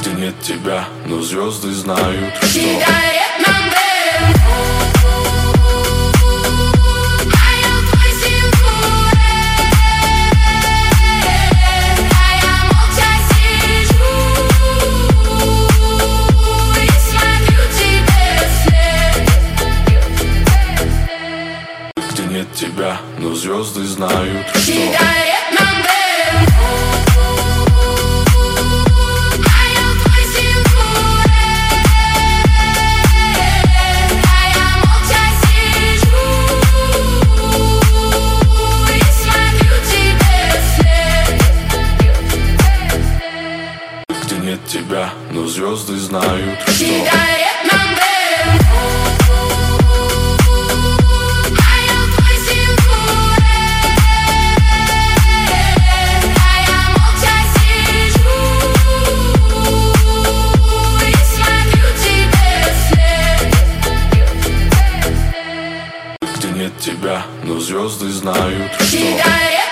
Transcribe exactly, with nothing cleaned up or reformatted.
Где нет тебя, но звезды знают, что где нет тебя, но звезды знают, что где нет тебя, но звезды знают, что где нет тебя, но звезды знают, что